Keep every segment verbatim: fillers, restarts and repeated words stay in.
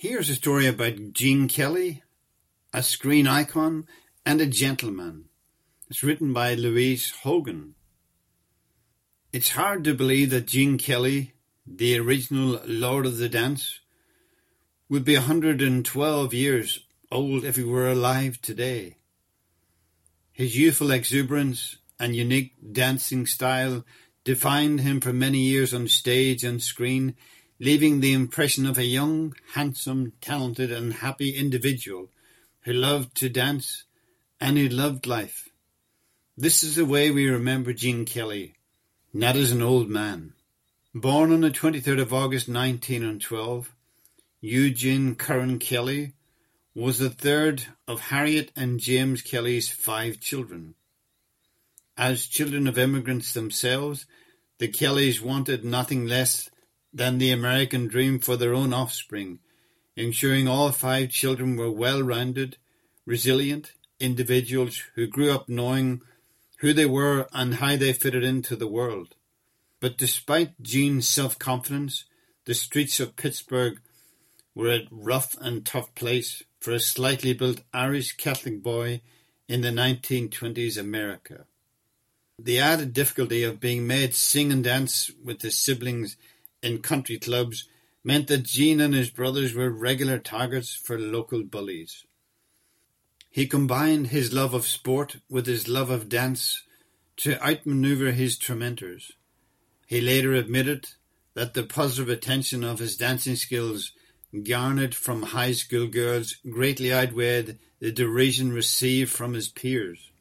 Here's a story about Gene Kelly, a screen icon and a gentleman. It's written by Louise Hogan. It's hard to believe that Gene Kelly, the original Lord of the Dance, would be one hundred twelve years old if he were alive today. His youthful exuberance and unique dancing style defined him for many years on stage and screen, leaving the impression of a young, handsome, talented and happy individual who loved to dance and who loved life. This is the way we remember Gene Kelly, not as an old man. Born on the twenty-third of August nineteen twelve, Eugene Curran Kelly was the third of Harriet and James Kelly's five children. As children of immigrants themselves, the Kellys wanted nothing less than the American dream for their own offspring, ensuring all five children were well-rounded, resilient individuals who grew up knowing who they were and how they fitted into the world. But despite Gene's self-confidence, the streets of Pittsburgh were a rough and tough place for a slightly built Irish Catholic boy in the nineteen twenties America. The added difficulty of being made sing and dance with his siblings in country clubs meant that Gene and his brothers were regular targets for local bullies. He combined his love of sport with his love of dance to outmaneuver his tormentors. He later admitted that the positive attention of his dancing skills garnered from high school girls greatly outweighed the derision received from his peers.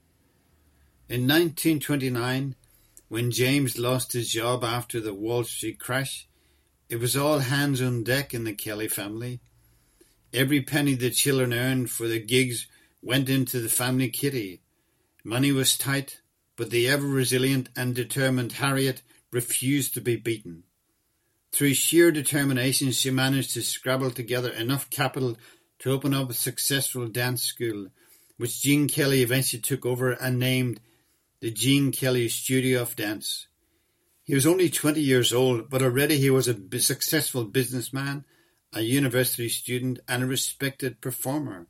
In nineteen twenty-nine, when James lost his job after the Wall Street crash, it was all hands on deck in the Kelly family. Every penny the children earned for the gigs went into the family kitty. Money was tight, but the ever-resilient and determined Harriet refused to be beaten. Through sheer determination, she managed to scrabble together enough capital to open up a successful dance school, which Gene Kelly eventually took over and named the Gene Kelly Studio of Dance. He was only twenty years old, but already he was a successful businessman, a university student, and a respected performer.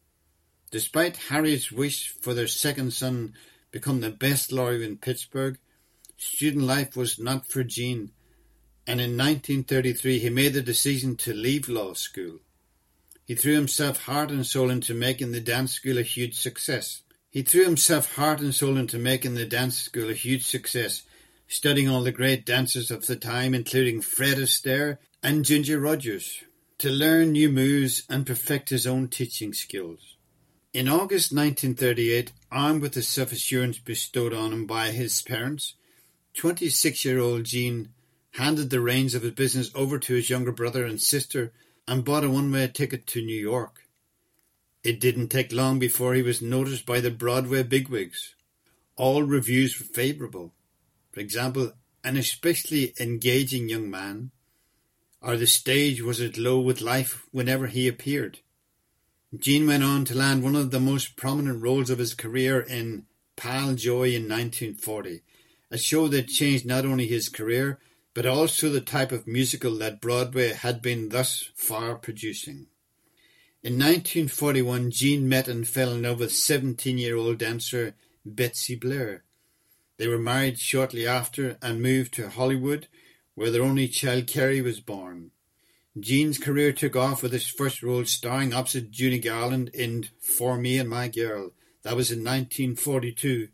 Despite Harriet's wish for their second son become the best lawyer in Pittsburgh, student life was not for Gene, and in nineteen thirty-three he made the decision to leave law school. He threw himself heart and soul into making the dance school a huge success. He threw himself heart and soul into making the dance school a huge success, studying all the great dancers of the time, including Fred Astaire and Ginger Rogers, to learn new moves and perfect his own teaching skills. In August nineteen thirty-eight, armed with the self-assurance bestowed on him by his parents, twenty-six-year-old Gene handed the reins of his business over to his younger brother and sister and bought a one-way ticket to New York. It didn't take long before he was noticed by the Broadway bigwigs. All reviews were favourable. For example, an especially engaging young man, or the stage was aglow with life whenever he appeared. Gene went on to land one of the most prominent roles of his career in Pal Joy in nineteen forty, a show that changed not only his career, but also the type of musical that Broadway had been thus far producing. In nineteen forty-one, Gene met and fell in love with seventeen-year-old dancer Betsy Blair. They were married shortly after and moved to Hollywood, where their only child Kerry was born. Gene's career took off with his first role starring opposite Judy Garland in For Me and My Girl. That was in nineteen forty-two.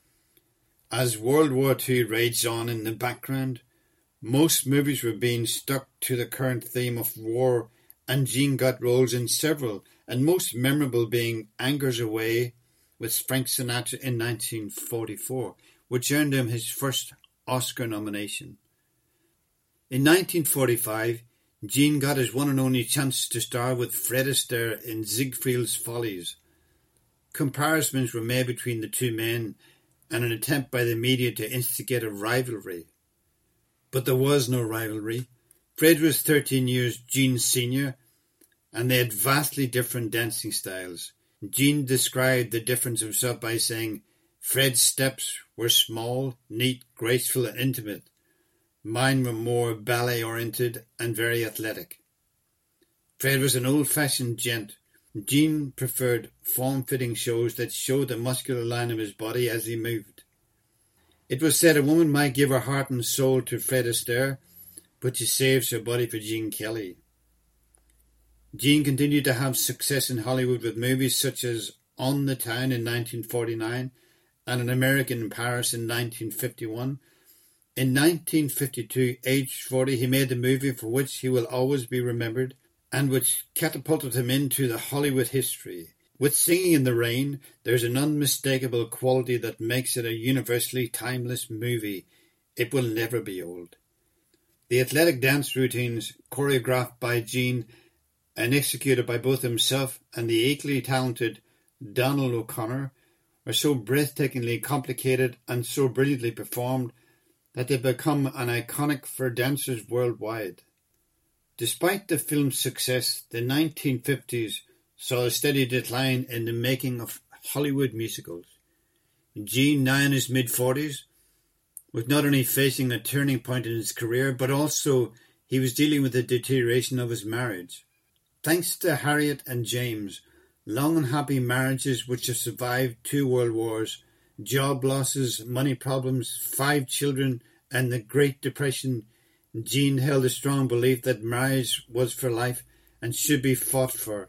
As World War Two raged on in the background, most movies were being stuck to the current theme of war, and Gene got roles in several, and most memorable being Anchors Away with Frank Sinatra in nineteen forty-four, which earned him his first Oscar nomination. In nineteen forty-five, Gene got his one and only chance to star with Fred Astaire in Ziegfeld's Follies. Comparisons were made between the two men and an attempt by the media to instigate a rivalry. But there was no rivalry. Fred was thirteen years Gene's senior, and they had vastly different dancing styles. Gene described the difference himself by saying, Fred's steps were small, neat, graceful, and intimate. Mine were more ballet-oriented and very athletic. Fred was an old-fashioned gent. Gene preferred form-fitting shows that showed the muscular line of his body as he moved. It was said a woman might give her heart and soul to Fred Astaire, but she saves her body for Gene Kelly. Gene continued to have success in Hollywood with movies such as On the Town in nineteen forty-nine and An American in Paris in nineteen fifty-one. In nineteen fifty-two, aged forty, he made the movie for which he will always be remembered and which catapulted him into the Hollywood history. With Singing in the Rain, there's an unmistakable quality that makes it a universally timeless movie. It will never be old. The athletic dance routines, choreographed by Gene and executed by both himself and the equally talented Donald O'Connor, are so breathtakingly complicated and so brilliantly performed that they've become an iconic for dancers worldwide. Despite the film's success, the nineteen fifties saw a steady decline in the making of Hollywood musicals. Gene, now in his mid-forties, was not only facing a turning point in his career, but also he was dealing with the deterioration of his marriage. Thanks to Harriet and James, long and happy marriages which have survived two world wars, job losses, money problems, five children, and the Great Depression, Gene held a strong belief that marriage was for life and should be fought for.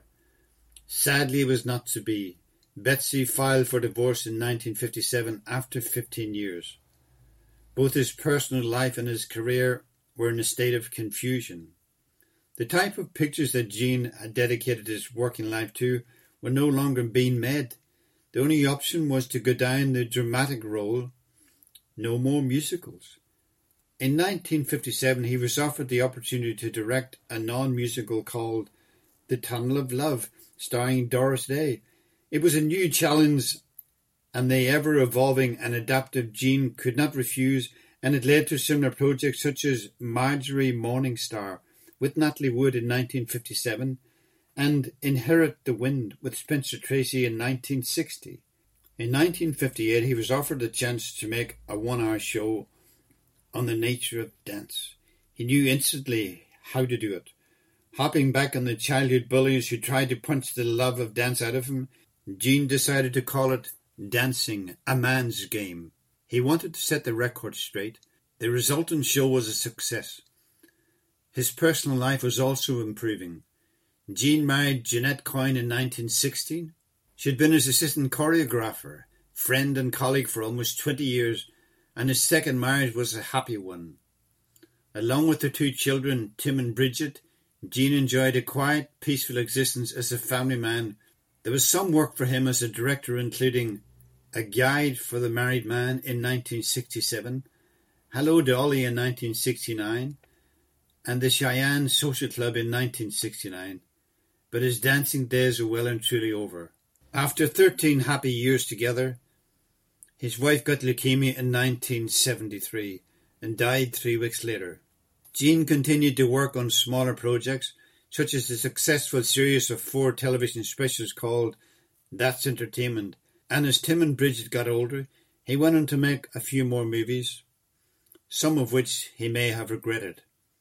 Sadly, it was not to be. Betsy filed for divorce in nineteen fifty-seven after fifteen years. Both his personal life and his career were in a state of confusion. The type of pictures that Gene had dedicated his working life to were no longer being made. The only option was to go down the dramatic role. No more musicals. In nineteen fifty-seven, he was offered the opportunity to direct a non-musical called The Tunnel of Love, starring Doris Day. It was a new challenge, and the ever-evolving and adaptive Gene could not refuse, and it led to similar projects such as Marjorie Morningstar with Natalie Wood in nineteen fifty-seven, and Inherit the Wind with Spencer Tracy in nineteen sixty. In nineteen fifty-eight, he was offered the chance to make a one-hour show on the nature of dance. He knew instantly how to do it. Hopping back on the childhood bullies who tried to punch the love of dance out of him, Gene decided to call it Dancing, a Man's Game. He wanted to set the record straight. The resultant show was a success. His personal life was also improving. Gene married Jeanette Coyne in nineteen sixty. She had been his assistant choreographer, friend and colleague for almost twenty years, and his second marriage was a happy one. Along with their two children, Tim and Bridget, Gene enjoyed a quiet, peaceful existence as a family man. There was some work for him as a director, including A Guide for the Married Man in nineteen sixty-seven, Hello Dolly in nineteen sixty-nine, and The Cheyenne Social Club in nineteen sixty-nine. But his dancing days were well and truly over. After thirteen happy years together, his wife got leukemia in nineteen seventy-three and died three weeks later. Gene continued to work on smaller projects, such as the successful series of four television specials called That's Entertainment, and as Tim and Bridget got older, he went on to make a few more movies, some of which he may have regretted.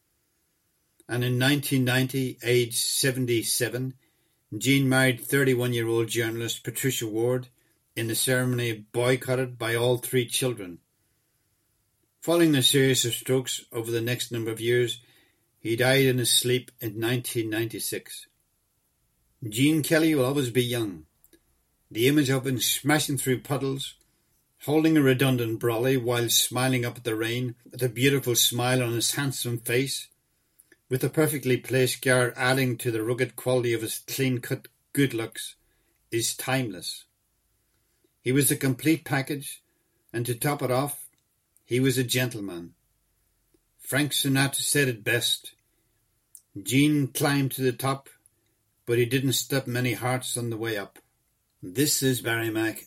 And in nineteen ninety, aged seventy-seven, Gene married thirty-one-year-old journalist Patricia Ward in a ceremony boycotted by all three children. Following a series of strokes over the next number of years, he died in his sleep in nineteen ninety-six. Gene Kelly will always be young. The image of him smashing through puddles, holding a redundant brolly while smiling up at the rain, with a beautiful smile on his handsome face, with a perfectly placed scar adding to the rugged quality of his clean-cut good looks, is timeless. He was a complete package, and to top it off, he was a gentleman. Frank Sinatra said it best. Gene climbed to the top, but he didn't stop many hearts on the way up. This is Barry Mack,